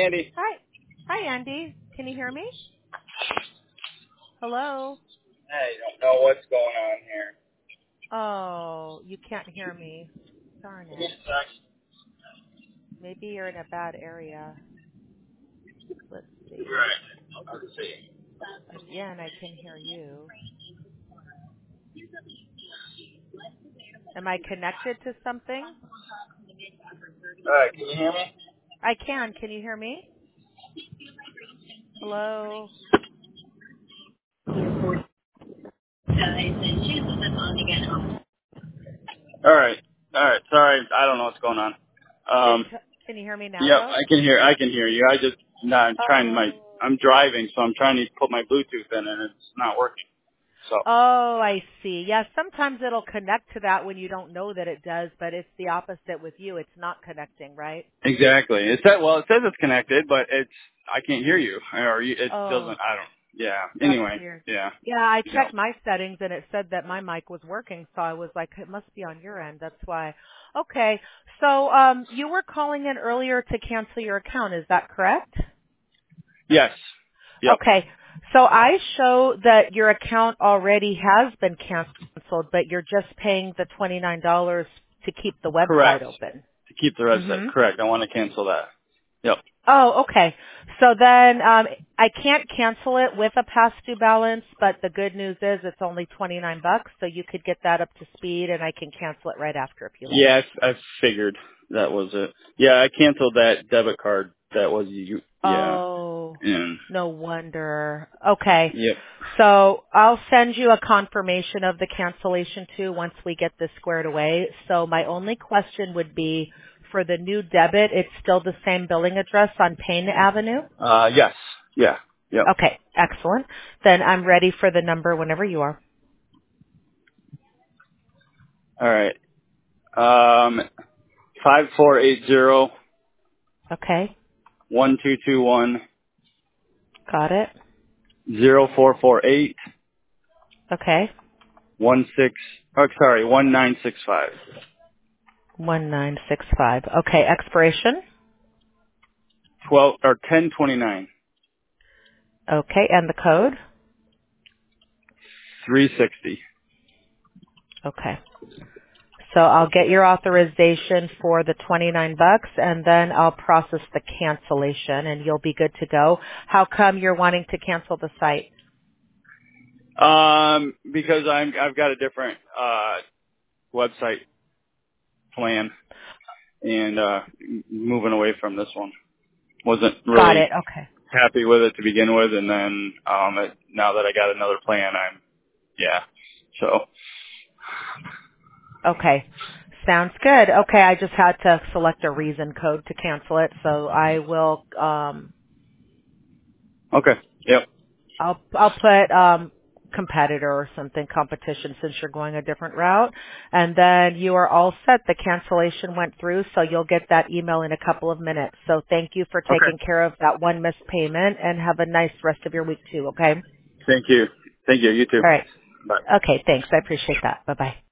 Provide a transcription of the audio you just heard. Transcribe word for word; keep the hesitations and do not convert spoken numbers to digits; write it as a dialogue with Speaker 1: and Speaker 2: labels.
Speaker 1: Andy.
Speaker 2: Hi. Hi, Andy. Can you hear me? Hello?
Speaker 1: I don't know what's going on here.
Speaker 2: Oh, you can't hear me. Darn
Speaker 1: Give me
Speaker 2: it.
Speaker 1: a sec.
Speaker 2: Maybe you're in a bad area. Let's see.
Speaker 1: Right. Let's see.
Speaker 2: Again, I can hear you. Am I connected to something?
Speaker 1: All right, can you hear me?
Speaker 2: I can. Can you hear me? Hello?
Speaker 1: All right. All right. Sorry, I don't know what's going on.
Speaker 2: Can,
Speaker 1: Um.
Speaker 2: can you hear me now,
Speaker 1: Yep,
Speaker 2: though?
Speaker 1: I can hear. I can hear you. I just no, I'm trying my.
Speaker 2: Oh.
Speaker 1: I'm driving, so I'm trying to put my Bluetooth in, and it's not working. So
Speaker 2: Oh, I see. Yeah, sometimes it'll connect to that when you don't know that it does, but it's the opposite with you. It's not connecting, right?
Speaker 1: exactly. It said. Well, it says it's connected, but it's. I can't hear you, or you, it doesn't.
Speaker 2: Oh.
Speaker 1: I don't. Yeah.
Speaker 2: That's
Speaker 1: Anyway.
Speaker 2: weird.
Speaker 1: Yeah.
Speaker 2: Yeah, I
Speaker 1: Yep.
Speaker 2: checked my settings and it said that my mic was working, so I was like, it must be on your end. That's why. Okay. So, um, you were calling in earlier to cancel your account. Is that correct?
Speaker 1: Yes. Yep.
Speaker 2: Okay. So I show that your account already has been canceled, but you're just paying the twenty-nine dollars to keep the website
Speaker 1: Correct.
Speaker 2: open.
Speaker 1: To keep the website.
Speaker 2: Mhm.
Speaker 1: Correct. I want to cancel that. Yep.
Speaker 2: Oh, okay. So then um, I can't cancel it with a past due balance, but the good news is it's only twenty-nine bucks, so you could get that up to speed, and I can cancel it right after if you like.
Speaker 1: Yes, I I figured that was it. Yeah, I canceled that debit card. That was you. Yeah.
Speaker 2: Oh,
Speaker 1: And
Speaker 2: no wonder. Okay.
Speaker 1: yep.
Speaker 2: So I'll send you a confirmation of the cancellation too once we get this squared away. So my only question would be for the new debit, it's still the same billing address on Payne Avenue?
Speaker 1: Uh, yes. Yeah. Yep.
Speaker 2: Okay, excellent. Then I'm ready for the number whenever you are.
Speaker 1: All right. Um, five four eight zero
Speaker 2: Okay,
Speaker 1: one two two one
Speaker 2: got it.
Speaker 1: zero four four eight
Speaker 2: Okay,
Speaker 1: one six. Oh, sorry, one nine six five.
Speaker 2: one nine six five. Okay, expiration.
Speaker 1: Twelve or ten twenty nine.
Speaker 2: Okay, and the code.
Speaker 1: Three sixty.
Speaker 2: Okay. So I'll get your authorization for the twenty-nine bucks and then I'll process the cancellation and you'll be good to go. How come you're wanting to cancel the site?
Speaker 1: Um, because I'm I've got a different uh website plan and uh m- moving away from this one. Wasn't
Speaker 2: Got
Speaker 1: really
Speaker 2: it. Okay.
Speaker 1: happy with it to begin with, and then um it, now that I got another plan, I'm yeah. So
Speaker 2: Okay. Sounds good. Okay, I just had to select a reason code to cancel it, so I will um
Speaker 1: okay, yep,
Speaker 2: I'll I'll put um competitor or something, competition, since you're going a different route. And then you are all set. The cancellation went through, so you'll get that email in a couple of minutes. So thank you for
Speaker 1: okay.
Speaker 2: taking care of that one missed payment and have a nice rest of your week too, okay?
Speaker 1: Thank you, thank you. You too.
Speaker 2: All right.
Speaker 1: Bye.
Speaker 2: Okay, thanks. I appreciate that. Bye bye.